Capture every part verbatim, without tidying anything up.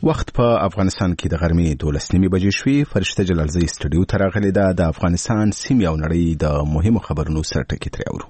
وخت په افغانستان کې د غرمې دولس نیمې بجې شوې. فرشته جلالزی سټوډیو ته راغلې ده. د افغانستان سیمې او نړۍ د مهمو خبرونو سره ټکي ترې اورو.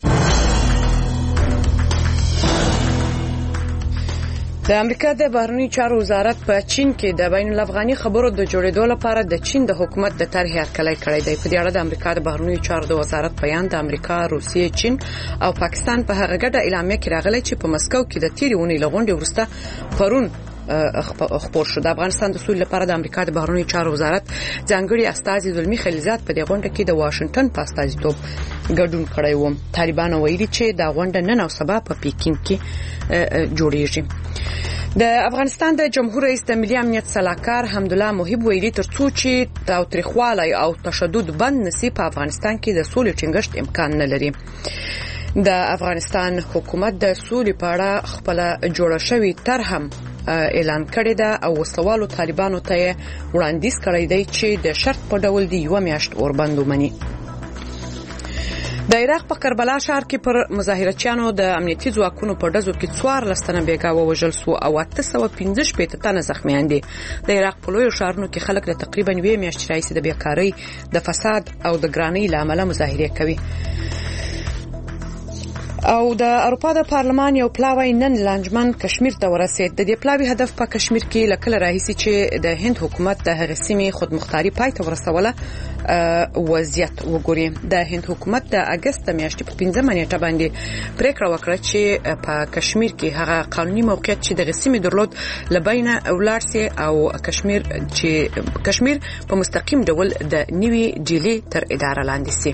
د امریکا د بهرنیو چارو وزارت په چین کې د بین الافغاني خبرو د جوړېدو لپاره د چین د حکومت د طرحې هرکلی کړی دی. په دې اړه د امریکا د بهرنیو چارو د وزارت بیان د امریکا، روسیې، چین او پاکستان په هغه ګډه اعلامیه کې راغلی چې په مسکو کې د تیرې اونۍ له غونډې وروسته پرون خبر شو. د افغانستان د سولې لپاره د امریکا د بهرنیو چارو وزارت ځانګړي استازي زلمی خلیلزاد په دې غونډه کې د واشنگټن په استازیتوب ګډون کړی و. طالبان ویلي چې دا غونډه نن او سبا په پیکینګ کې جوړیږي. د افغانستان د جمهور رئیس د ملي امنیت صلاحکار حمدالله محب ویلي ترڅو چې تاوتریخوالی او تشدد بند نشي په افغانستان کې د سولې ټینګښت امکان نه لري. د افغانستان حکومت د سولې په اړه خپل جوړه شوی طرح اعلان کړی ده او وسوالو طالبانو ته وړاندیز کړی دی چې د شرط په ډول دی یو میاشت اوربند ومني. د عراق په کربلا ښار کې پر مظاهرچیانو د امنیتي ځواکونو په ډزو کې څوارلس تنه بیګا ووژل شو او اته سوه پنځه شپېته تنه زخمیان دي. د عراق په لویو ښارونو کې خلک د تقریبا یوې میاشتې راهیسې د بیکارۍ، د فساد او د ګرانۍ له امله مظاهرې کوي. او د اروپا د پارلمان یو پلاوی نن لانجمن کشمیر ته ورسید. د دې پلاوی هدف په کشمیر کې لکه راهیسي چې د هند حکومت د هغې سیمې خودمختاري پای ته ورسوله وضعیت وګوري. د هند حکومت د اگست میاشتې په پنځمه نیټه باندې پریکړه وکړه چې په کشمیر کې هغه قانوني موقعیت چې د سیمې درلود لبینه ولارسي او کشمیر چې کشمیر په مستقیم ډول د نیوی ډیلی تر اداره لاندې سي.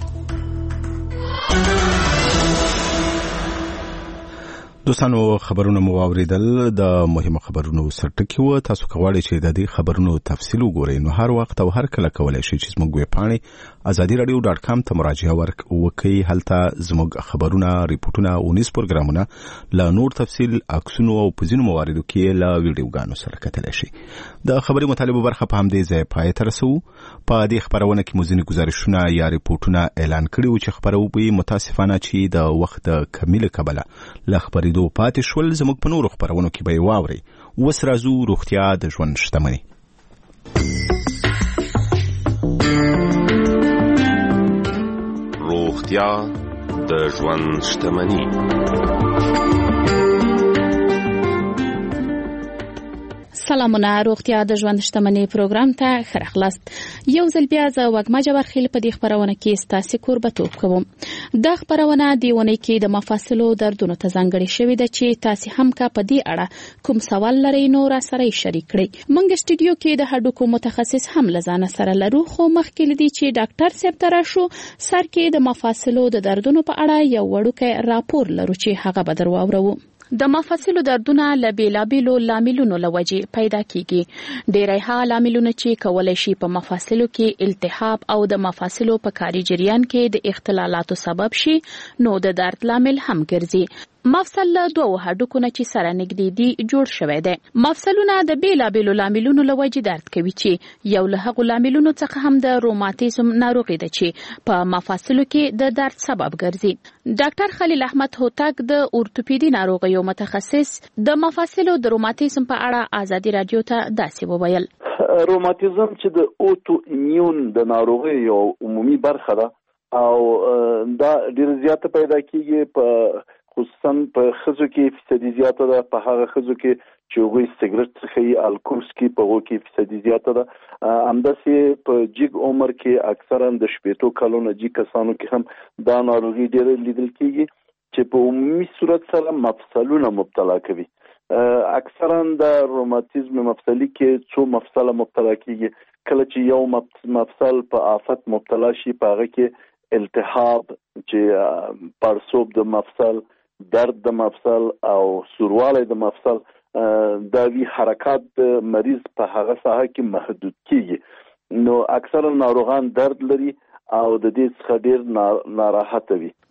دوستانو خبرونه مو واوریدل. د مهمو خبرونو سرټکی و. تاسو کولی شئ د دې خبرونو تفصیل وګورئ. نو هر وخت او هر کله کولی شئ چې زموږ ویب پاڼې ازادي رادیو ډاټ کام ته مراجعه وکړئ. هلته زموږ خبرونه، ریپورتونه او نیوز پروګرامونه له نور تفصیل، عکسونو او په ځینو مواردو کې له ویډیوګانو سره کتلی شئ. د خبري مطالبه برخه په همدې ځای پای ته رسوو. په دې خبرونه کې مو ځینې ګزارشونه یا ریپورتونه اعلان کړي وو چې خبروي متاسفانه چې د وخت د کمی له کبله له خبرېدو پاتې شول. زموږ په نورو خبرونو کې به یې واورئ. اوس راځو روغتیا د ژوند شتمني. روغتیا د ژوند شتمني. سلامونه. روغتیا د ژوند شتمني پروګرام ته ښه راغلاست. یو ځل بیا زه وږمه جبارخیل په دې خبرونه کې ستاسو کوربتوب کوم. د خبرونه دی ونې کې د مفاصلو دردونو ته ځانګړې شوې ده چې تاسو هم کا په دې اړه کوم سوال لرئ نو را سره شریک کړئ. موږ سټوډیو کې د هډوکو متخصص هم لزانه سره لرو، خو مخکې لدی چې ډاکټر صاحب تر شو سر کې د مفاصلو د دردونو په اړه یو وړوکی راپور لرو چې هغه به درو اورو. د مفاصلو دردونه له بیلابیلو لاملونو له وجې پیدا کیږي. ډېری هغه لاملونه چې کولای شي په مفاصلو کې التهاب او د مفاصلو په کاري جریان کې د اختلالاتو سبب شي نو د درد لامل هم ګرځي. مفصل له دوه هډوکو نه چې سره نږدې دي جوړ شوی دی. مفصلونه د بیلابیلو لاملونو له وجې درد کوي چې یو له هغو لاملونو څخه هم د روماتیزم ناروغي ده چې په مفاصلو کې د درد سبب ګرځي. ډاکټر خلیل احمد هوتک د اورتوپیدي ناروغیو متخصص د مفاصلو د روماتیزم په اړه ازادي رادیو ته داسې وویل. روماتیزم چې د اوټو ایمیون د ناروغي یو عمومي برخه ده او دا ډېر زیات پیدا کیږي په خصوصا په خزو کې فیصدي زیاته ده. په هغه خزو کې چې هغوی سیګرټ څښي، الکول څښي، په هغو کې فیصدي زیاته ده. همداسې په جګ عمر کې اکثرا د شپېتو کلونو جګ کسانو کې هم دا ناروغي ډېره لیدل کیږي چې په عمومي صورت سره مفصلونه مبتلا کوي. اکثرا د روماتیزم مفصلي کې څو مفصله مبتلا کیږي. کله چې یو مفصل په آفت مبتلا شي په هغه کې التهاب چې پړسوب د مفصل، درد د مفصل او سوروالی د مفصل دا وی حرکات د مریض په هغه ساحه کې محدود کیږي. نو اکثر ناروغان درد لري او د دې څخه ډیر ناراحت وي.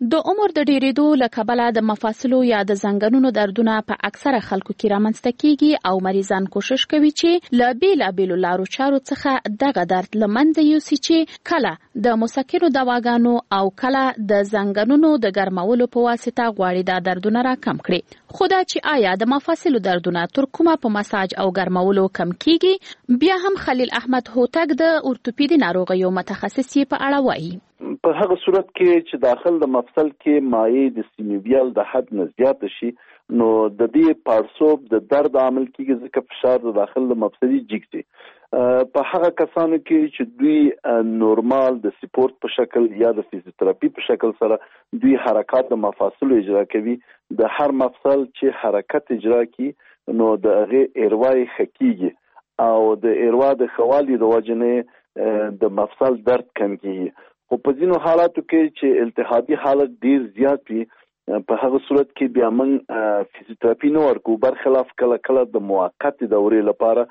د عمر د ډیریدو له کبله د مفاصلو یا د زنګونونو دردونه په اکثره خلکو کې رامنځته کیږي او مریضان کوشش کوي چې له بیلابیلو لارو چارو څخه دغه درد له منځه یوسي چې کله د مسکنو دواګانو او کله د زنګونونو د ګرمولو په واسطه غواړي دا دردونه را کم کړي. خو دا چې آیا د مفاصلو دردونه تر کومه په مساج او ګرمولو کم کیږي، بیا هم خلیل احمد هوتک د اورتوپیدي ناروغیو متخصص په اړه وایي. په هغه صورت کې چې داخل د مفصل کې مایع د سینوویال د حد نه زیات شي نو د دې پارسوب د درد عامل کیږي، ځکه فشار د داخل د مفصلي جګ دي. په هغه کسانو کې چې دوی نورمال د سپورت په شکل یا د فزیوتراپي په شکل سره دوی حرکات د مفاصلو اجرا کوي، د هر مفصل چې حرکت اجرا کوي نو د هغه ایروای خکیږي او د ایروا د خوالي د وجنه د مفصل درد کم کیږي. خو په ځینو حالاتو کې چې التهابي حالت ډیر زیات وي، په هغه صورت کې بیا موږ فزیوتراپي نه ورکو، برخلاف کله کله د موقت دورې لپاره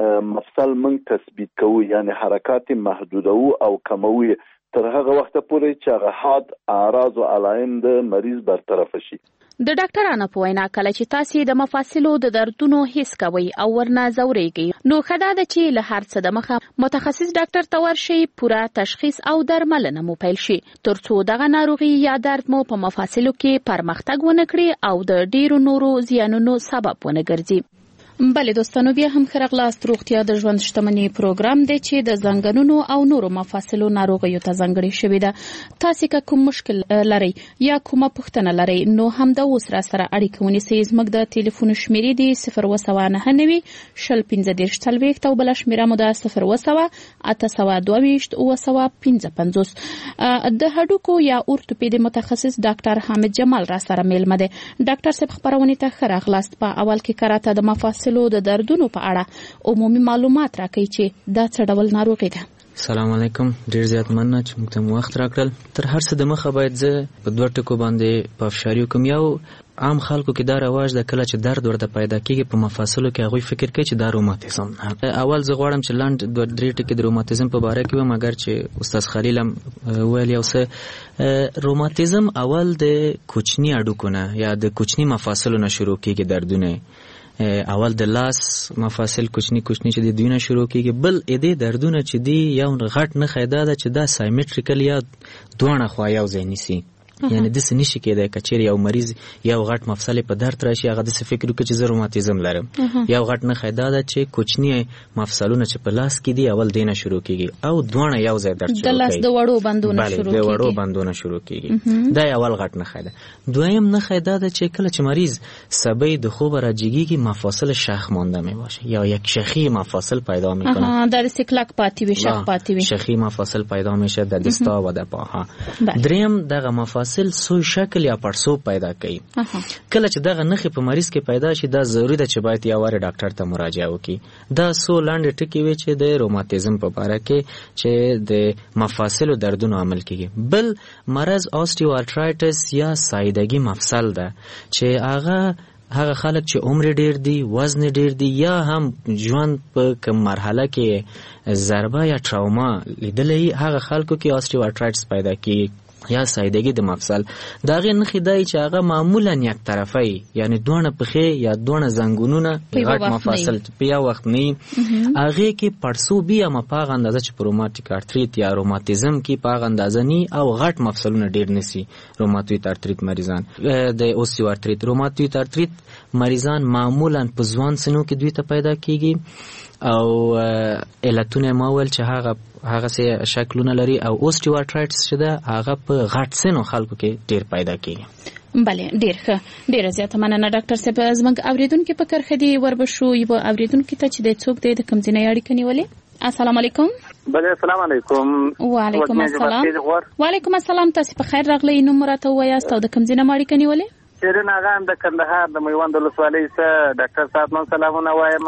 مفصل موږ تثبیت کوو، یعنی حرکات محدودو او کموي تر هغه وخت پورې چې هغه حاد اعراض او علائم د مریض برطرف شي. د ډاکټرانو په وینا کله چې تاسو د مفاصلو د دردونو حس کوئ او ورنه زوريږئ نو خدا د چې له هر څه د مخه متخصص ډاکټر ته ورشي، پوره تشخیص او درملنه مو پیل شي ترڅو دغه ناروغي یا درد مو په مفاصلو کې پرمختګ ونه کړي او د ډیرو نورو زیانونو سبب ونه ګرځي. بله دوستانو، بیا هم خرغلاست روغتیا د ژوند شتمنۍ پروګرام دی چې د زنګونونو او نورو مفاصلو ناروغیو ته ځانګړی شوی ده. تاسو که کوم مشکل لرئ یا کومه پوښتنه لرئ نو هم د اوس را سره اړیکه ونیسئ. زموږ د ټلیفون شمیرې دي صفر اووه سوه نهه نوي شل پنځه دېرش څلوېښت او بله شمیره مو ده صفر اووه سوه اته سوه دوه ویشت اووه سوه پنځه پنځوس. د هډوکو یا اورتوپیدي متخصص ډاکټر حامد جمال را سره میلمه دی. ډاکټر صاحب خبرونه ته خرغلاست. په اول کې کراته د مفاصلو د دردونو په اړه عمومي معلومات راکړئ چې دا څه ډول ناروغي ده. السلام علیکم، ډیر زیات مننه چې موږ ته وخت راکړل. تر هر څه د مخه باید زه په دوه ټکو باندې په افشاری کوم. یو عام خلکو کې دا رواج د کله چې درد ورته پیدا کیږي په مفاصلو کې هغه فکر کوي چې دا روماتیزم. اول زه غواړم چې لاند دوه درې ټکي د روماتیزم په باره کې وم، مګر چې استاد خلیل هم ویل یو څه روماتیزم اول د کوچني هډوکو نه یا د کوچني مفاصلو نه شروع کیږي دردونه. اول د لاس مفاصل کوچنی کوچنی چې د دوی نه شروع کیږي، بل اې دردونه چې دی یو غټ نه خیدا ده چې دا سایمټریکل یا دوه خوا یو ځای نیسي. یعنی د څه نشي کېدای کچېر یو مریض یو غټ مفصل په درد راشي هغه د څه فکر وکړي چې زه روماتیزم لرم. یو غټ نه خیدا ده چې کوچنی مفصلونه چې په لاس کې دي اول دینه شروع کیږي او دوه یو ځای درد شروع کیږي. د لاس د وړو بندونه شروع کیږي. د وړو بندونه شروع کیږي. دا اول غټ نه خیدا. دویم نه خیدا ده چې کله چې مریض سبي د خوب راجیږي مفاصل شخ مانده می باشه یا یک شخی مفاصل پیدا میکنه. ها در سکلک پاتی وی شخ پاتی وی شخی مفاصل پیدا میشه د دستا و د پاها. دریم دغه مفاصل سوی شکل یا پړسوب پیدا کوي. کله چې دغه نخې په مریض کې پیدا شي دا ضروری ده چې باید یو واره ډاکټر ته مراجعه وکړي. دا سو لاندې ټکي وي چې د روماتیزم په باره کې چې د مفاصلو دردونو عمل کیږي. بل مرض اوستیو ارترایټس یا سایدګي مفصل ده چې هغه هغه خلک چې عمر ډیر دی، وزن ډیر دی یا هم ژوند په کوم مرحله کې ضربه یا تراوما لیدلې هغه خلکو کې اوستیو ارترایټس پیدا کیږي یا سایدګي د مفصل. دا غي نخې دی چې هغه معمولا یک طرفي یعنی دوه پخې یا دوه زنګونونه غټ مفصل په یو وخت نه هغه کې پړسوبي یا مپاغ اندازه چې روماتیک ارتریت یا روماتیزم کې پاغ اندازه ني او غټ مفصلونه ډیر نسی. روماتویت ارتریت مریضان د اوستیو ارتریت روماتویت ارتریت مریضان معمولا په ځوان سنو کې دوی ته پیدا کیږي او علتونه ماول چې هغه هغه سه شکلونه لري او اوستیو ارترایټس چې ده هغه په غټ سنو خلکو کې ډیر پیدا کیږي. بله ډیر ښه، ډیره زیاته مننه ډاکټر صاحب. زموږ اوریدونکو په کرخه دی وربشو یو اوریدونکو ته چې د څوک دی د کوم ځای اړیکه نیولې. السلام علیکم. بله السلام علیکم. وعلیکم السلام. وعلیکم السلام. تاسو په خیر راغلی. نو مرته وایاست او د کوم ځای اړیکه نیولې؟ شیرین آغا د کندهار د میوند ولسوالۍ څخه ډاکټر صاحب نن سلامونه وایم.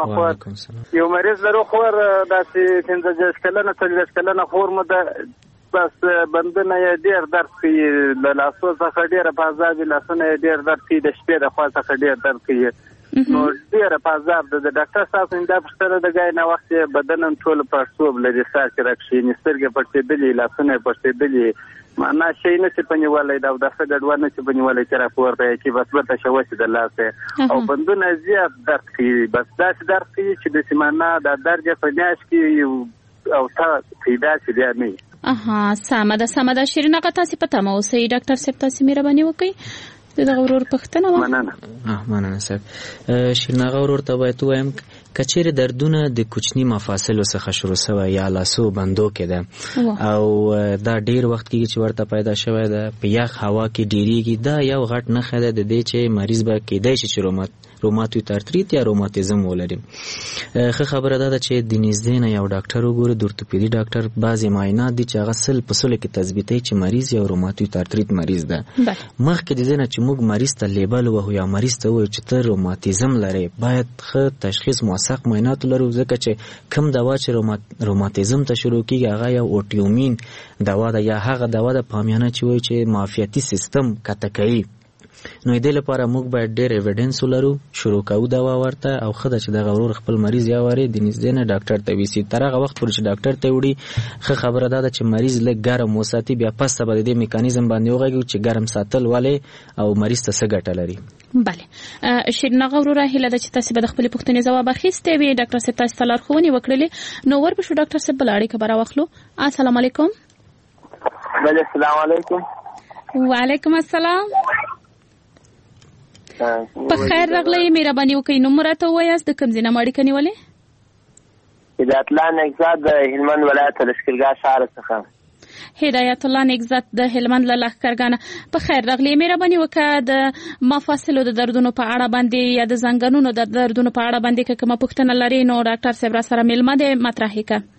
خو یو مریض لرو خور داسې پنځه کلنه څلوېښت کلنه خور مو ده، بس بندونه یې ډېر درد کوي، د لاسو څخه ډېره پازابي لاسونه یې ډېر درد کوي، د شپې د خوا څخه ډېر درد کوي. نو ډېره پازاب ده. د ډاکټر صاحب څخه دا پوښتنه د ګای نه وخت بدن ټول پړسوب لري، ساه چې راکښېني، سترګې پړسېدلې، لاسونه یې پړسېدلې، معنا شي نشي پنیولای دا د څه ګډوډ نشي پنیولای چې راپور دی چې بس ورته شوه د لاسه او بندونه زیات درد کوي بس دا درد کوي چې د سیمانا د درد په میاش کې او تا پیدا شي دی نه اها سمه ده سمه ده شیرینه که تاسو پته مو سي ډاکټر صاحب تاسو مهرباني وکړئ د غورور پښتنه مننه اه مننه صاحب شیرینه غورور ته وایي ته وایم کچیر دردونه د کوچنی مفاصل څخه شروع شوی یا لاسو بندو کې ده او دا ډیر وخت کې چې ورته پیدا شوی ده په یخ هوا کې ډیریږي دا یو غټ نه خده د دې چې مریض به کېدای شي چې رومات روماتوید ارتریت یا روماتیزم ولري. خه خبره ده چې د نږدې نه یو ډاکټر وګوره د ارتوپیدي ډاکټر بعضی معاینات دي چې هغه سل په سل کې تثبیتوي چې مریض یو روماتوید ارتریت مریض ده. مخکې د دې نه چې موږ مریض ته لیبل وهو یا مریض ته وایو چې ته روماتیزم لري باید ښه تشخیص موثق معاینات لرو ځکه چې کوم دوا چې روماتیزم ته شروع کیږي هغه یو اوټیومین دوا ده یا هغه دوا ده پامیانه چې وایي چې معافیتي سیستم کته کوي. نو دې لپاره موږ باید ډېر ایویډنس ولرو شروع کوو دوا ورته او خدای چې د غرور خپل مریض یا وری د نږدې نه ډاکټر ته ویسي تر هغه وخت پورې چې ډاکټر ته وړي خه خبره ده چې مریض لږ ګرم وساتي بیا پس به د میکانیزم باندې وغږیږي چې ګرم ساتل ولې او مریض ته څه ګټه لري. بله شیرینه غورور هیله ده چې تاسو به د خپل پوښتنې ځواب اخیستې وي ډاکټر صاحب تاسو ته لارښوونې وکړلې نو ورپسې ډاکټر صاحب بل اړیکه به راواخلو. السلام علیکم. بله السلام علیکم. وعلیکم السلام. په خیر راغلی مهرباني وکړئ نوم راته ووایاست د کوم ځای نه مو اړیکه نیولې؟ هدایت الله نګزاد د هلمند ولایت لښکرګاه ښار څخه. هدایت الله نګزاد د هلمند له لښکرګاه په خیر راغلی مهرباني وکړه د مفاصلو د دردونو په اړه باندې یا د زنګنونو د دردونو په اړه باندې که کومه پوښتنه لرئ نو ډاکټر صاحب را سره میلمه دی مطرح یې کړه.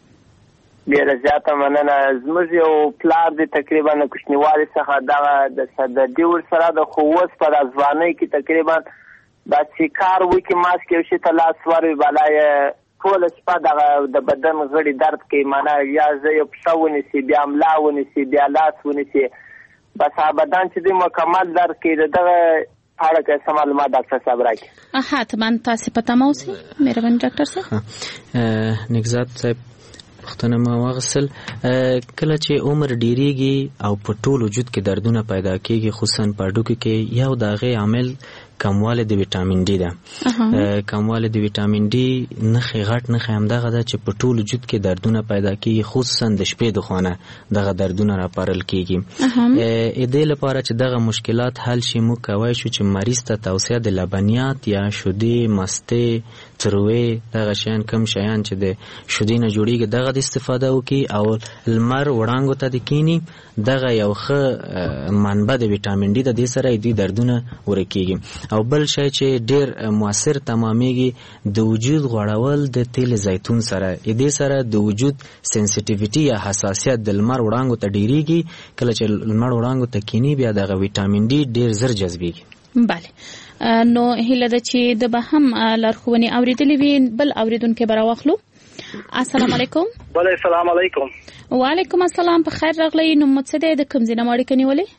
ډېره زیاته مننه. زموږ یو پلار دی تقریبا د کوچنیوالي څخه دغه د صدردي ورسره د خو اوس په دا ځوانۍ کې تقریبا دا چې کار وکړي ماسک یو شي ته لاس وروي بالا یې ټوله شپه دغه د بدن غړي درد کوي معنا یا زه یو پښه ونیسي بیا ملا ونیسي بیا لاس ونیسي بس بدن چې دی مکمل درد کوي د دغه په اړه که څه معلومات ډاکټر صاحب راکړي. حتما تاسې پته مو اوسئ مهرباني ډاکټر صاحب. نګزاد صاحب پښتنه ما واغسل کله چې عمر ډیریږي او په ټول وجود کې دردونه پیدا کیږي خصوصا په هډوکو کې یو دغه عامل کمواله د وټامین ډي ده. کمواله د وټامین ډي نخي غټ نخي همدغه ده چې په ټول وجود کې دردونه پیدا کیږي خصوصا د شپې د خونه دغه دردونه راپارل کیږي. ا دې لپاره چې دغه مشکلات حل شي مو کوي شو چې مریض ته توصیه د لبنیات یا شودي مسته تروي دغه شیان کم شیان چې د شودي نه جوړیږي دغه د استفاده وکي او لمر وړانګو ته د کینی دغه یو ښه منبع د وټامین ډي د دې سره د دردونه ورکیږي. او بل شی چې ډیر موثر تمامېږي د وجود غوړول د تیل زیتون سره دې سره د وجود سنسټیویټي یا حساسیت د لمر وړانګو ته ډیریږي کله چې لمر وړانګو ته کینی بیا دغه وټامین ډي ډیر زر جذبېږي. بله نو هیله ده چې د به هم لارښوونې اورېدلې وي بل اورېدونکی به راواخلو. السلام علیکم. بله السلام علیکم. وعلیکم السلام په خیر راغلی نوم مو څه دی د کوم ځای نه مو اړیکه نیولې؟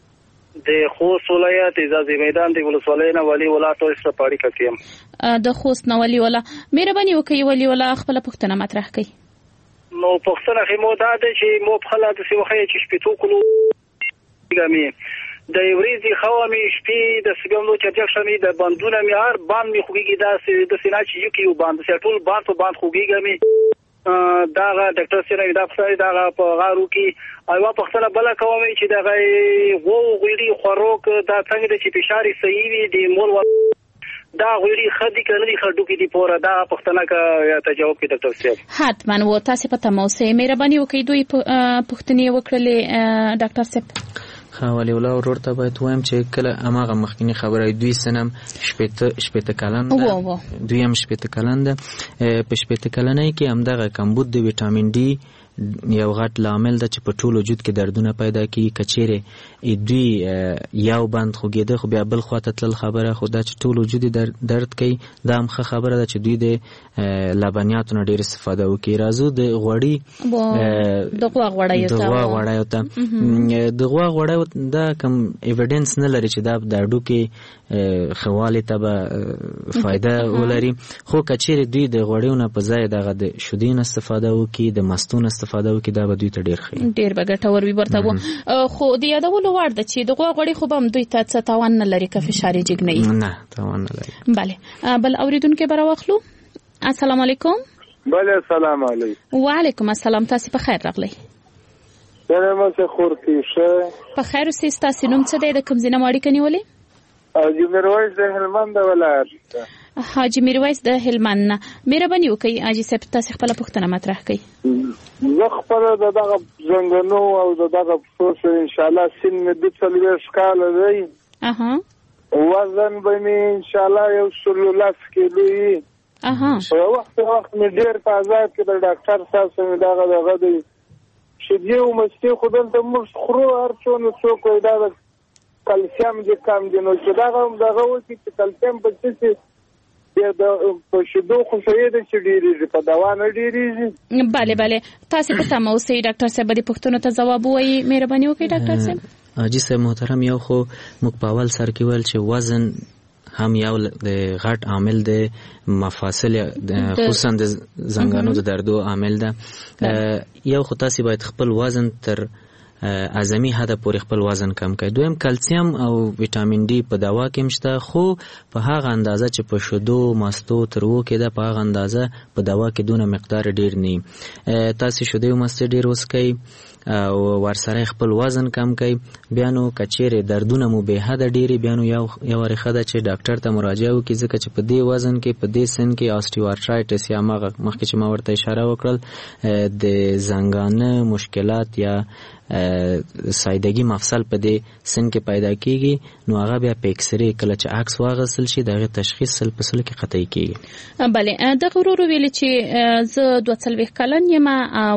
د خوست ولایت اعزازي میدان د ولسوالۍ نه ولي ولا ټول سره پاړی کوم. د خوست نه ولي ولا مهرباني وکړئ ولي ولا خپل پوښتنه مطرح کړئ. نو پوښتنه خې مو دا ده چې مو په خلا د سیوخه چې شپې کولو ګامي د ورېځي خوامي شپې د سګمنو چرچ شمي د بندونه می هر باند می خوګي دا د سینا چې یو کې باند سټول باند په باند خوګي ګامي دا ډاکټر سره دا په دا په غارو کې ایوا په خپل بل کومي چې دا غو غوړي خوروک دا څنګه چې فشار صحیح وي د مول دا غوړي خدي کړي خډو کې دی پورا دا پښتنه کا ته جواب کې ډاکټر صاحب. حتما و تاسو پته مو سه مهرباني وکړئ دوی پښتنې وکړلې ډاکټر صاحب. خاولي ولا ورور ته باید وایم چې کله اماغه مخکینی خبره دوی سنم شپته شپته کلن ده دوی هم شپته کلن ده په شپته کلنۍ کې هم دغه کمبود د وټامین ډي یو غټ لامل ده چې په ټول وجود کې دردونه پیدا کیږي کچېره دوی یو بند خوګیده خو بیا بل خواته تل خبره خو دا چې ټول وجود درد کوي دا هم ښه خبره ده چې دوی د لبنیاتو نه ډېر استفاده وکړي. راځو د غوړي د غوا غوړی د غوا غوړی ته د غوا غوړی دا کوم ایویډنس نه لري چې دا د هډوکو خوالي ته به فائدہ ولري. خو کچېرې دوی د غوړیو نه په ځای دغه د شودین استفاده وکړي، د مستون استفاده وکړي، دا به دوی ته ډېر ښه ډېر به ګټور وي. ورته خو د یادولو وړ ده چې د غوا غوړي خو به هم دوی ته څه تاوان نه لري که فشار یې جګ نه وي. نه تاوان نه لري. بله بل اورېدونکی به راواخلو. السلام علیکم. بله السلام علیکم. وعلیکم السلام. تاسې په خیر راغلی. سلام څه خورتیشه په خیر اوسئ. ستاسې نوم څه دی؟ د کوم ځای نه مو اړیکه نیولې؟ حاجي میرویس د هلمند ولایت. حاجي میرویس د هلمند نه. مهرباني وکړئ حاجي صاحب تاسې خپله پوښتنه مطرح کړئ. زه خپله د دغه زنګنو او د دغه پښو انشاءالله سن مې دوه څلوېښت کاله دی. وزن به مې انشاءالله یو سل لس کیلو وي. په وخت وخت مې ډېر په عذاب کې د ډاکټر صاحب سره مې دغه دغه دی شیدې او مستې خو دلته موږ خورو هر څونه څوک وایي دا د کلسیم دې کم دی. نو چې دغه دغه وکړي چې کلسیم په څه شي په شیدو خو صحیح ده چې ډېرېږي، په دوا نه ډېرېږي. بله بله تاسې په تمه اوسئ. ډاکټر صاحب به دې پوښتنو ته ځواب ووایي. مهرباني وکړئ ډاکټر صاحب. حاجي صاحب محترم، یو خو موږ په اول سر کې ویل چې وزن هم یو د غټ عامل دی، مفاصل خصوصا د زنګانو د دردو عامل ده. یو خو تاسې باید خپل وزن تر اعظمي حده پورې خپل وزن کم کړئ. دویم کلسیم او ویټامین ډي په دوا کې هم شته، خو په هغه اندازه چې په شیدو مستو تروو کې ده په هغه اندازه په دوا کې دونه مقدار ډیر نه. تاسې شیدې او مستې ډیر وڅښئ او ورسره خپل وزن کم کړئ. بیا نو کچېرې دردونه مو بې حده ډېرې، بیا نو یو یوه ریښه ده چې ډاکټر ته مراجعه وکړي، ځکه چې په دې وزن کې په دې سن کې آسټیوارټرایټس یا هغه مخکې چې ما ورته اشاره وکړل د زنګانه مشکلات یا سایدګي مفصل په دې سن کې پیدا کیږي. نو هغه بیا په اکسرې کله چې عکس واخیستل شي دغه تشخیص سل په سل کې قطعي کیږي. بله دغه ورور ویلې چې زه دوه څلوېښت کلن یم او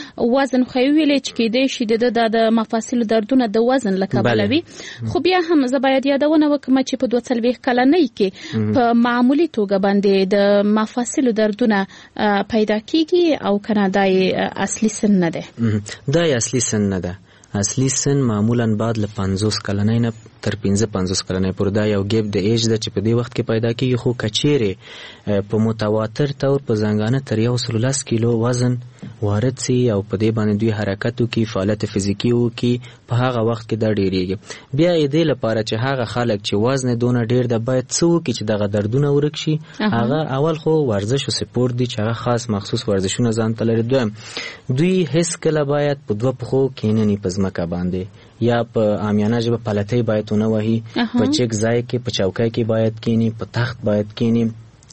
وزن خو یې ویلې چې کیدای شي د د مفاصلو دردونه د وزن له کبله وي، خو بیا هم زه باید یادونه وکړم چې په دوه څلوېښت کلنۍ کې په معمولي توګه باندې د مفاصلو دردونه پیدا کیږي او کنه دا اصلي سن نه ده. دا اصلي سن نه ده. اصلي سن معمولا بعد له پنځوس کلنۍ نه تر پنځه پنځوس کلنۍ پورې دا یو ګیپ د ایج ده چې په دې وخت کې پیدا کیږي. خو کچېرې په متواتر طور په زنګانه تر یو سل لس کیلو وزن وارد سي او په دې باندې دوی حرکت وکړي، فعالیت فزیکي وکړي، په هغه وخت کې دا ډېرېږي. بیا یې دې لپاره چې هغه خلک چې وزن دونه ډېر ده باید څه وکړي چې دغه دردونه ورک شي. هغه اول خو ورزش او سپورت دي چې هغه خاص مخصوص ورزشونه ځان ته لري. دویم دوی هیڅ کله باید په دوه پښو کینني په ځمکه باندې یا په عامیانه ژبه پلتۍ باید ونه وهي، په چک ځای کې په چوکۍ کې باید کینی، په تخت باید کینی،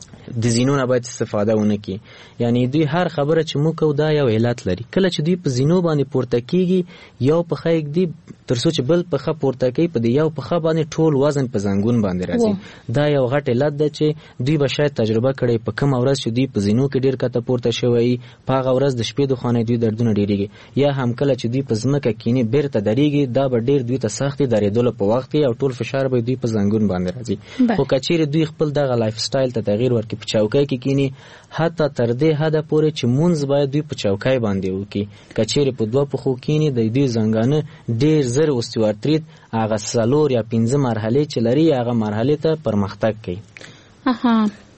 د زینو نه باید استفاده ونه کړي. یعنی دوی هر خبره چې موږ کوو دا یو علت لري. کله چې دوی په زینو باندې پورته کیږي یو پښه یې تر څو چې بل پښه پورته کوي په دې یو پښه باندې ټول وزن په زنګون باندې راځي. دا یو غټ علت ده چې دوی به شاید تجربه کړي په کوم ورځ چې دوی په زینو کې ډیر کته پورته شوی په هغه ورځ د شپې د خانې دوی دردونه ډیریږي، یا هم کله چې دوی په ځمکه کینی بیرته دریږي دا به ډیر دوی ته سختي درېدل په وخت او ټول فشار به دوی په زنګون باندې راځي. خو کچېره دوی خپل دغه لایف سټایل ته تغییر ورکړي، په چوکۍ کې کینی، حتی تر دې حده پورې چې مونږ باید دوی په چوکۍ باندې وکړي. کچېره په دوه پښو کینی د دوی زنګانه ډیر زر اوستیوارتریت هغه څلور یا پنځه مرحله چې لري هغه مرحله ته پرمختګ کوي. اها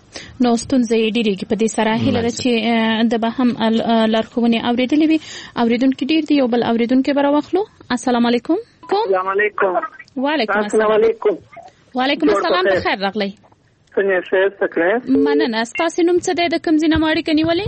نو ستونزې ډېرېږي په دې سره هیله ده چې د به هم لارښوونې اورېدلې وي. اوریدونکي ډېر دي، یو بل اوریدونکي به راواخلو. السلام علیکم. السلام علیکم. وعلیکم السلام علیکم. وعلیکم السلام. په خیر راغلی. څنګه ښه تکړه؟ مننه. ستاسو نوم څه دی؟ د کوم ځای نه مو اړیکه نیولې؟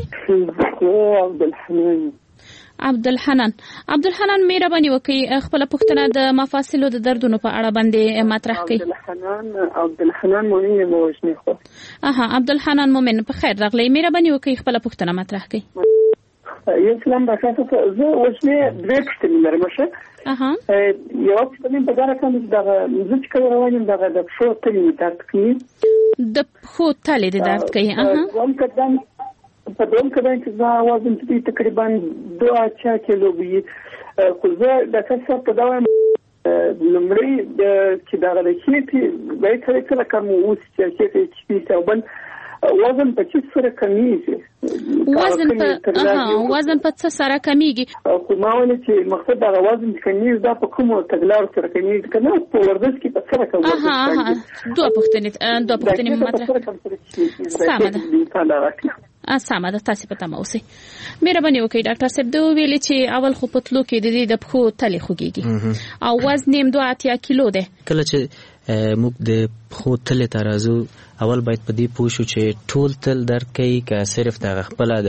عبدالحنان. عبدالحنان. عبدالحنان مهرباني وکړئ خپل پوښتنه د مفاصلو د دردونو په اړه باندې مطرح کړئ. عبدالحنان عبدالحنان مومن مو وښنی خو. اها عبدالحنان مومن په خیر راغلی. مهرباني وکړئ خپل پوښتنه مطرح کړئ. یو سلام راکاته زه وښنی درې پوښتنې لرم. شه اها یو پوښتنه په دغه کوم دغه مزج کوي روانم دغه د پښو تلې درد کوي. د پښو تلې درد کوي. اها کوم کدان په دوم کدان چې دا وزن دې تقریبا دوه چا کیلو وي. خو زه د څه په دوام لمړی چې دا غلې چې به تر کله کوم اوس چې چې چې بل وزن په څه سره کمیږي؟ وزن په ها وزن په څه سره کمیږي؟ خو ما ولې چې مقصد دا وزن کمیږي دا په کومو تګلارو سره کمیږي کنه په ورزش کې په سره کوي. ها ها دوه پوښتنې دوه پوښتنې مطرح سمه ده. سمه ده تاسو په تمه اوسئ. مهرباني وکړئ ډاکټر صاحب د ویلي چې اول خو پتلو کې د دې د پخو تلې خوږيږي او وزن یې دوه اتیا کیلو ده. کله چې موږ د خو تل ترازو اول باید په دې پوه شو چې ټول تل درکې که صرف د خپل د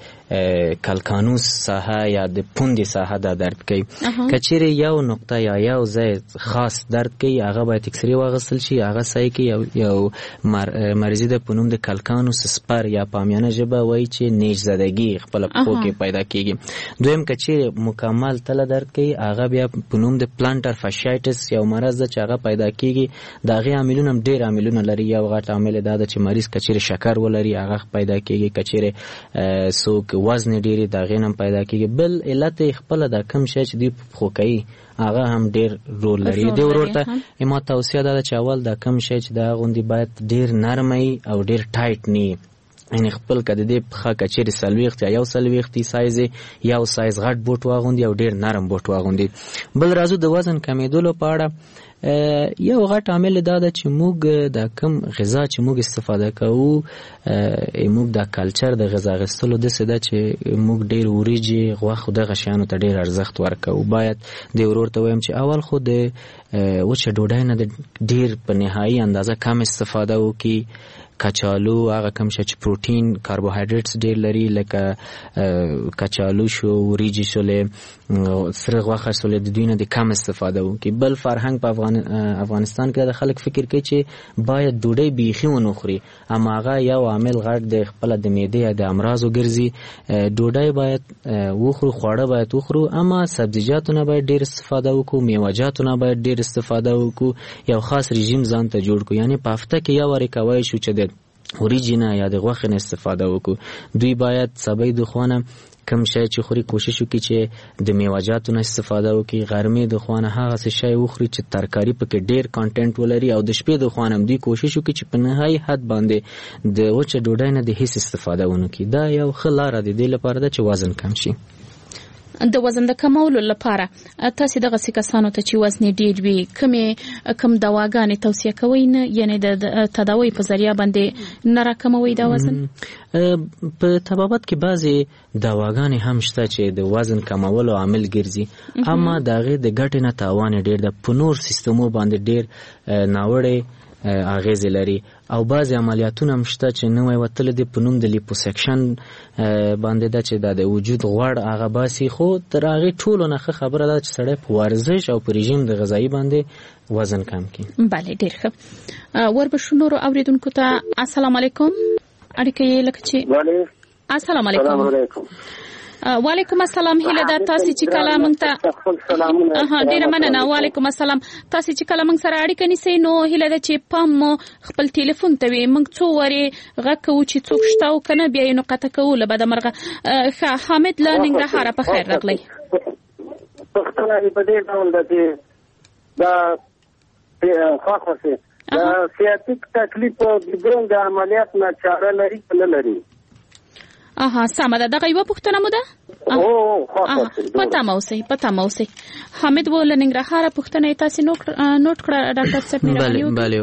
کلکانوس ساحه یا د پوندې ساحه د درد کوي. کچېره یو نقطه یا یو ځای خاص درد کوي هغه باید اکسرې واغستل شي، هغه سای کې یو یو مریض د پونوم د کلکانوس سپر یا پامیانه ژبه وایي چې نیش زدگی خپل پخو کې پیدا کیږي. دویم کچېره مکمل تل درد کوي هغه بیا پونوم د پلانټر فاشایټس یو مرض د چاغه پیدا کیږي. دا غي عاملونه ډېر عاملونه لري. یو غټ عامل دا د چې مریض کچېره شکر ولري هغه پیدا کیږي، کچېره سوک وزن ډېری دا غینم پیدا کیږي. بل علت خپل دا کم شې چې دی خو کوي هغه هم ډېر رول لري. دی ورته ما توصیه ده چې اول دا کم شې چې دا غوندي باید ډېر نرمي او ډېر ټایټ ني ان خپل کده دې په کچېره سلويخت یا یو سلويختي سایز یو سایز غټ بوټ واغوندي او ډېر نرم بوټ واغوندي. بل راځو د وزن کمیدلو په اړه یو غټ عامل دا ده چې موږ د کم غذا چې موږ استفاده کوو موږ د کلچر د غذا غستلو د څه ده چې موږ ډېر وریجې غوښه د غشانو ته ډېر ارزښت ورکوو. باید د ورور ته وایم چې اول خو د وچه ډوډۍ نه ډېر په نهایي اندازه کم استفاده وکړي. کچالو هغه کم شې چې پروتین کاربوهایډریټس ډېر لري لکه کچالو شو، وریجې شولې، سره غوښه شولې د دوی نه د کم استفاده وکړي. بل فرهنګ په افغان افغانستان کې د خلک فکر کوي چې باید ډوډۍ بیخي ونه خوري، اما هغه یو عامل غټ د خپل د معدې د امراضو ګرځي. ډوډۍ باید وخورو، خواړه باید وخورو، اما سبزیجاتو نه باید ډېر استفاده وکړو، میوه‌جاتو نه باید ډېر استفاده وکړو. یو خاص رژیم ځان ته جوړ کړو، یعنی په هفته کې یو واری کوی شو چې د اوریجینه یا د غوښې نه استفاده وکړو. دوی باید سبې د خوانه کم شای چې خوري کوشش وکړي چې د میوه‌جاتو نه استفاده وکړي. غرمې د خوانه هغه څه شای وخوري چې ترکاری پکې ډېر کانټینټ ولري، او د شپې د خوانه دوی کوشش وکړي چې په نهایي حد باندې د وچه ډوډۍ نه د هیڅ استفاده ونه کړي. دا یو ښه لاره ده د لپاره ده چې وزن کم شي. د وزن د کمولو لپاره تاسو دغه کسانو ته چې وزن ډیر وي کومه کم دواګانې توصیه کوئ نه، یعنی د تداوی په ذریعہ باندې نه راکموي دا وزن؟ په طبابت کې بعضی دواګانې هم شته چې د وزن کمولو عامل ګرځي، اما دغه د ګټې نه تاوان ډیر د پنور سیستمو باندې ډیر ناوړه اغیز لري. او بعضی عملیاتونه هم شته چې نوې وتل دي په نوم د لیپوسیکشن باندې ده چې د وجود غوړ هغه باسي. خو تر هغه ټولو نه خبره ده چې سړی په ورزش او په رژیم د غذایی باندې وزن کم کړي. بله ډیر ښه. وربشو نورو اوریدونکو ته السلام علیکم. اړیکه یې لکه چې السلام علیکم. وعلیکم السلام. هله در تاسو چې کله مونږ ته ها ډیره مننه. وعلیکم السلام. تاسو چې کله مونږ سره اړیکه نیسئ نو هله د چې پام خپل ټلیفون ته وي مونږ څو وری غکو چې څوک شته او کنه بیا یې نقطه کوله بعد مرغه. حامد لا ننګرهار په خیر راغلی. پښتنه په دې ډول ده چې دا خاصه دا سیاتیک تکلیف بدون د عملیات نه چاره لري نه لري. اها سمه ده. دغه یو پوښتنه مو ده؟ او پتا موسی پتا موسی حامد ول ننګرهار پوښتنه تاسو نوٹ کړه ډاکټر صاحب مې راغلی. بله بله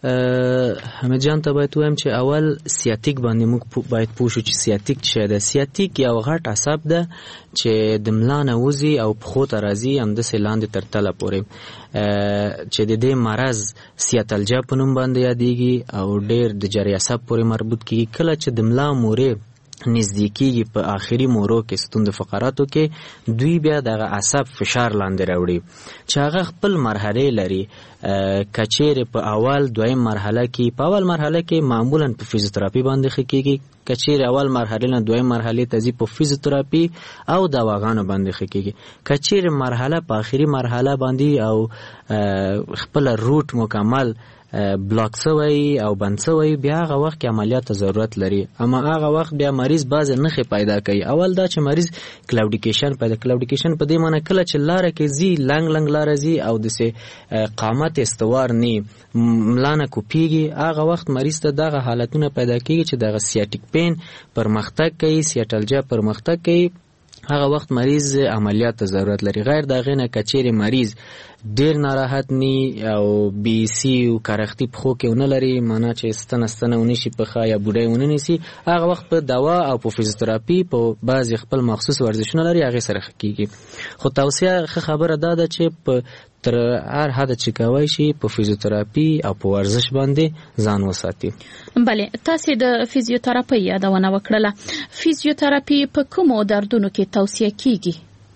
حامد جان ته باید وایم چې اول سیاتیک باندې موږ باید پوه شو چې سیاتیک څه ده. سیاتیک یو غټ عصب ده چې د ملا نه وځي او پښو ته راځي همداسې لاندې تر تله پورې، چې د دې مرض سیاتلجا په نوم باندې یادېږي او ډېر د جرې عصب پورې مربوط کېږي. کله چې د ملا مورې نزدیکیږي په آخري مورو کې ستون د فقراتو کې دوی بیا دغه عصب فشار لاندې راوړي چې هغه خپل مرحله لري. کچېره په اول دویم مرحله کې په اول مرحله کې معمولا په فزیوتراپي باندې خکېږي، کچېره اول مرحله نه دویم مرحله ته ځي په فزیوتراپي او دواګانو باندې خکېږي. کچېره مرحله په آخري مرحله باندې او خپل روټ مکمل بلاک شوی او بند شوی بیا هغه وخت کې عملیات ضرورت لري. اما هغه وخت بیا مریض باز نخې پیدا کوي. اول دا چې مریض کلاوډیکیشن پیدا کلاوډیکیشن په دې معنی کله چې لاره کې زی لنګ لنګ لاره زی او د سه قامت استوار نی ملانه کوپیږي هغه وخت مریض ته دغه حالتونه پیدا کیږي چې دغه سیاتیک پین پرمختګ کوي سیاتلجا پرمختګ کوي. هغه وخت مریض عملیات ته ضرورت لري. غیر دغه نه کچېره مریض ډیر ناراحت نی او بی سی او کارختی په خو کې ونه لري معنا چې ستنه ستنه ونی شي په خا یا بوډای ونه نسی هغه وخت په دوا او په فزیوتراپي په بعض خپل مخصوص ورزشونه لري هغه سره کیږي. خو توصیه خبره ده ده چې په تر هر حد چې کوي شي په فزیوتراپي او په ورزش باندې ځان وساتي. بله تاسو د فزیوتراپي یادونه وکړه. فزیوتراپي په کومو دردونو کې توصیه کیږي؟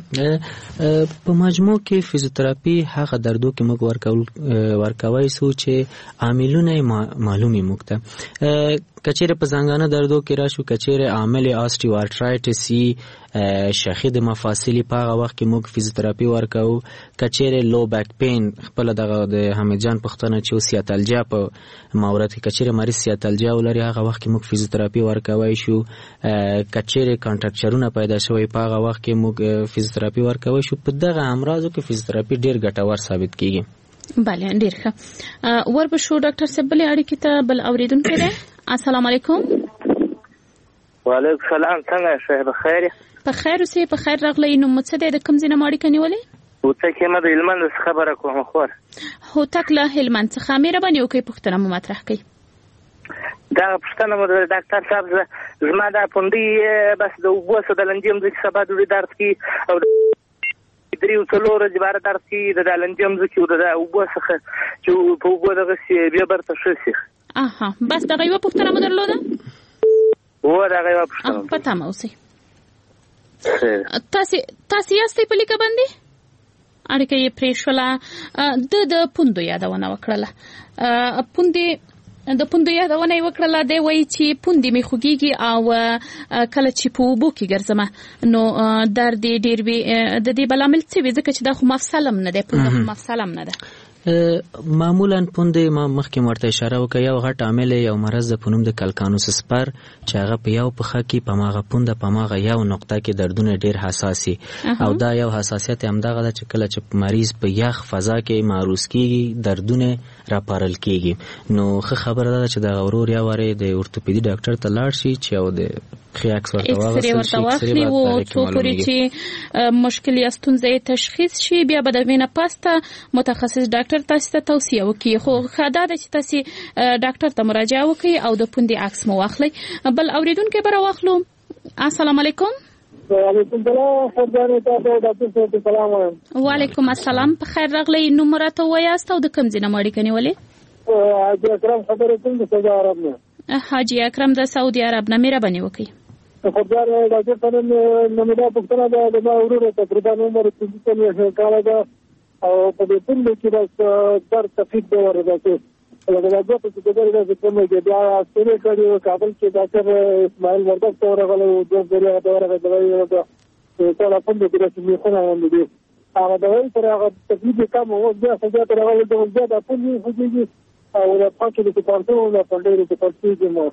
په مجموع کې فزیوتراپي هغه دردو کې موږ ورکول ورکوي سو چې عاملونه معلومي موږ ته کچېره په ځانګانه دردو کې راشو کچېره عامل آستیوارترایټس شاخې د مفاصلې په هغه وخت کې موږ فزیوتراپي ورکو. کچېره لو بیک پین خپل دغه د حمید جان پښتنه چې سیاتلجا په مورد کې کچېره مریض سیاتلجا ولري هغه وخت کې موږ فزیوتراپي ورکوي شو. کچېره کانټراکچرونه پیدا شوی په هغه وخت کې موږ فزیوتراپي ورکوي شو. په دغه امراضو کې فزیوتراپي ډیر ګټور ثابت کیږي. بله ډیر ښه. وربشو ډاکټر صاحب بل اړیکې ته بل اوریدونکو ده. السلام علیکم. وعلیکم السلام. څنګه شه بخیر؟ په خیر اوسې په خیر راغلی. نو مڅ ده د کوم ځای نه اړیکه نیولې؟ هوتک ما د هلمند څخه خبره کوم. خور هوتک له هلمند څخه مهرباني وکړئ پوښتنه مو مطرح کړئ. دا پښتنه مو د ډاکټر صاحب زما د پوندې بس د وبوسه د لنجم د سبا د درد کی او دریو څلور جبار درد کی د لنجم د کیو د وبوسه چې په وګورغه سی بیا برته شي. اها بس دغه یو پښتنه مو درلوده؟ و دغه یو پښتنه پته مو سي. تاسو تاسو یاستئ په لیکه باندې اړیکه یې پریښوله. د د پوندو یادونه وکړله. پوندې د پوندو یادونه یې وکړله. دی وایي چې پوندې مې خوږېږي او کله چې په اوبو کې ګرځمه نو درد یې ډېر وي. د دې بل عامل څه وي؟ ځکه چې دا خو مفصل هم نه دی. پونده خو مفصل هم نه ده. معمولا پوندې ما مخکې ورته اشاره وکړه یو غټ عامل یو مرض د پونم د کلکانوس سپر چې هغه په یو پخه کې په ماغه پونده په ماغه یو نقطه کې دردونه ډیر حساسي او دا یو حساسیت هم دغه چې کله چې مریض په یخ فضا کې معروض کیږي دردونه راپارل کیږي. نو خه خبره ده چې د غورور یا وره د اورتوپیدي ډاکټر ته لاړ شي چې او د خیاکس ورته واغسي او څو پوری چې مشکل یا ستونزې تشخیص شي بیا به د وینه پاسته متخصص ډاکټر تاسو ته توصیه وکړي. خو خاطر ده چې تاسو ډاکټر ته مراجعه وکړئ او د پوندې عکس مو واخلئ. بل اوریدونکو بر واخلو. السلام علیکم. وعلیکم السلام. خدای تاسو ډاکټر صاحب سلام وایم. وعلیکم السلام. په خیر راغلی. نو مرته وایاست او د کوم ځای نه مړی کني ولې؟ حاجی اکرم خبرې کوم د سعودي عرب نه. حاجی اکرم د سعودي عرب نه مهرباني وکړئ. خبر راځي په نن نو دا پښتنه د ما ورور تقریبا عمر پنځه کاله ده او په دې ټول کې دا در تفید دی ورته. لکه دا په څه کې دا کوم کې بیا سره کړي کابل کې ډاکټر اسماعیل وردګ ته ورغله او د دې دا ورغله دا یو دا ټول په دې کې چې خو نه وندي هغه دا وایي تر هغه تفید کم او بیا څنګه تر هغه د وځه د پونې فوجي او د پاکې د پانتو د پندې د پاتې مو.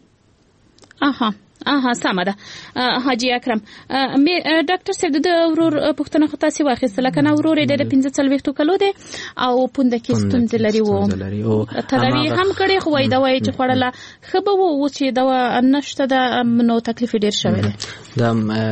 اها اها سمه ده. حاجی اکرم ډاکټر صاحب د ورور پښتنه خطا سی واخیستله کنه ورور د پنځه څلوېښت کلو دی او پوند کې ستونزې لري وو تداوی هم کړي خو وای دا وای چې خړله خبه وو چې دا نشته د نو تکلیف ډیر شوی دی. دا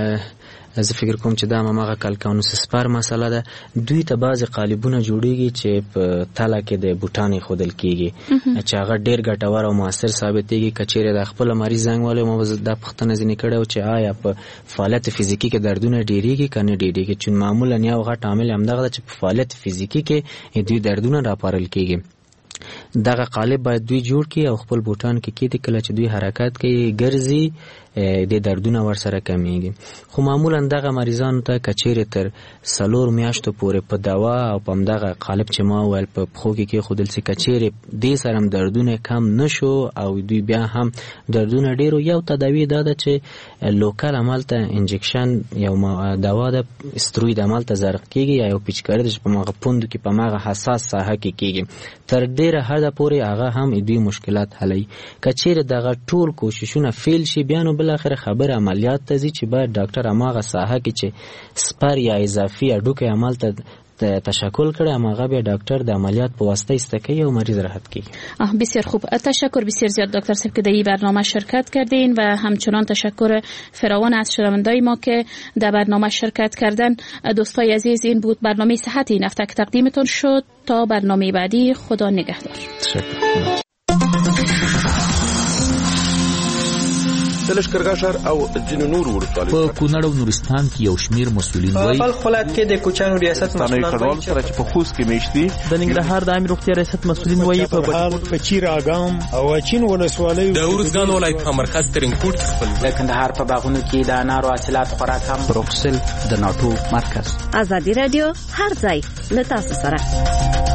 زه فکر کوم چې دا ماغه کلکانوس سپر مسله ده. دوی ته بعض قالبونه جوړیږي چې په تاله کې د بوټانې خودل کیږي چې هغه ډیر ګټور او موثر ثابتېږي. کچېره د خپل مریض زنګ والے مو د پښتنه ځنې کړو چې آیا په فعالیت فزیکی کې دردونه ډیریږي کنه ډیریږي چې معمولا یو غټ عامل هم دغه چې په فعالیت فزیکی کې دوی دردونه راپارل کیږي. دغه قالب باید دوی جوړ کړي او خپل بوټان کې کېدی کله چې دوی حرکت کوي ګرځي د دردونه ورسره کمیږي. خو معمولا دغه مریضانو ته کچېره تر سلور میاشتو پورې په دوا او په دغه قالب چې ما ول په خو کې کې خودل سي کچېره دې سره دردونه کم نشو او دوی بیا هم دردونه ډیرو. یو تداوی دا ده چې لوکال عمل ته انجکشن یو دوا د استروید عمل ته زرق کیږي یا یو پیچکاري چې په ماغه پوند کې په ماغه حساس ساحه کې کیږي. تر دې ډیره حد پورې هغه هم دوی مشکلات حلوي. کچېره دغه ټول کوششونه فیل شي بیا نو بل اخر خبر عملیات ته ځي چې باید ډاکټر اماغه ساحه کې چې سپر یا اضافي اډوکه عمل ته تشکل کړه اماغه بیا ډاکټر د عملیات په واسطه استکی و مریض راحت کی. بسیار خوب، تشکر بسیار زیاد دکتر صاحب که در این برنامه شرکت کردین و همچنان تشکر فراوان از شنوندای ما که در برنامه شرکت کردن. دوستای عزیز این بود برنامه صحت این هفته که تقدیمتون شد. تا برنامه بعدی خدا نگهدار. تشکر. د لشکرګاه او ځینو نور ولسوالیو په کونړ او نورستان کې یو شمیر مسؤلین وایي په خپلات کې د کوچانو ریاست مسؤلین وایي چې په خوست کې میشتي د ننګرهار د امیر روغتیا ریاست مسؤلین وایي په په چیر اګام او اچین ولسوالۍ د اورزګان ولایت په مرکز ترینکوټ خپل د کندهار په باغونو کې د انارو حاصلات خوراک هم بروکسل د ناتو مرکز. ازادي رادیو هر ځای له تاسو سره.